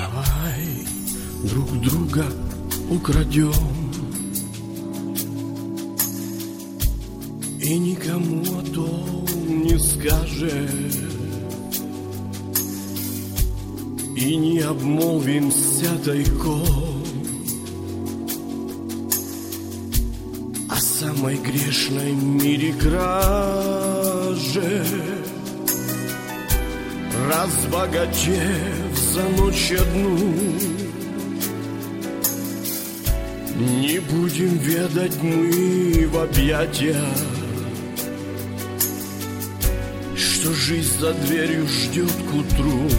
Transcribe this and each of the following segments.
Давай друг друга украдем и никому о том не скажем, и не обмолвимся тайком о самой грешной в мире краже. Разбогатев за ночь одну, не будем ведать мы в объятиях, что жизнь за дверью ждет к утру,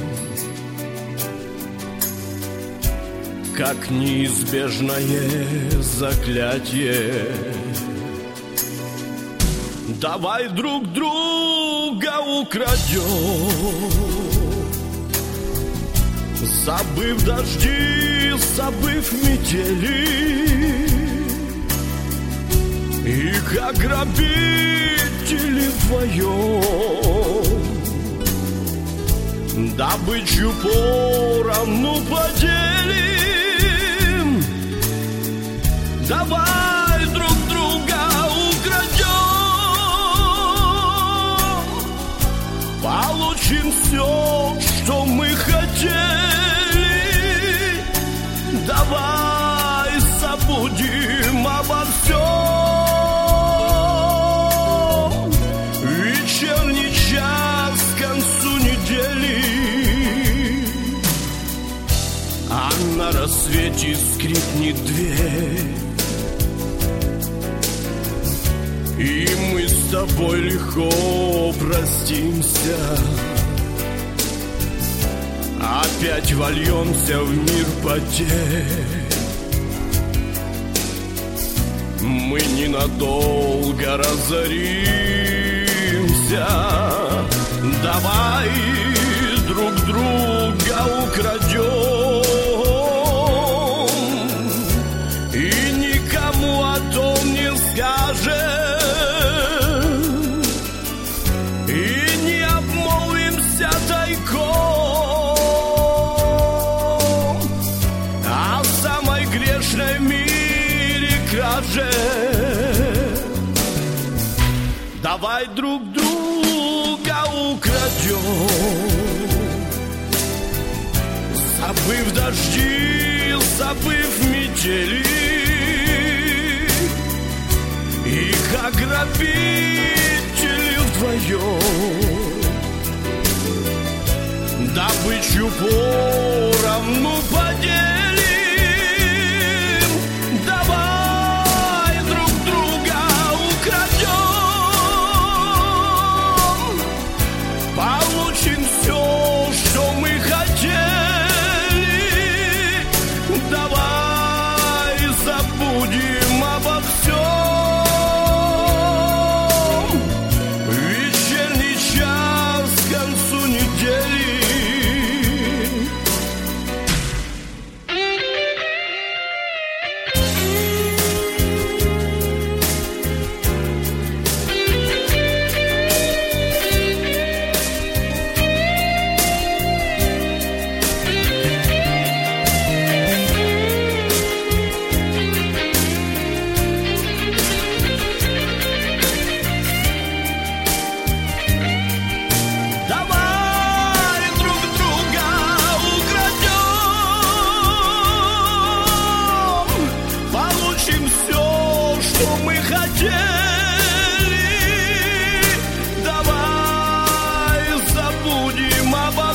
как неизбежное заклятие. Давай друг друга украдем, забыв дожди, забыв метели, и как грабители вдвоем добычу поровну поделим. Давай друг друга украдем, получим все, что мы хотели. Давай забудем обо всем. Вечерний час к концу недели, а на рассвете скрипнет дверь, и мы с тобой легко простимся. Опять вольемся в мир потерь. Мы ненадолго разоримся. Давай друг друга украдем и никому о том не скажем, и не обмолвимся тайком о самой грешной в мире краже. Давай друг друга украдем, забыв дожди, забыв метели, и как грабители вдвоем добычу поровну поделим. Давай друг друга украдем, получим все, что мы хотели. Давай забудем обо всем. Вечерний час к концу недели. Давай друг друга украдем, получим все, что мы хотели. Давай забудем обо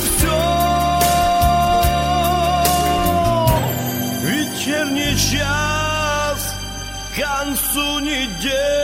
всем. Вечерний час к концу недели.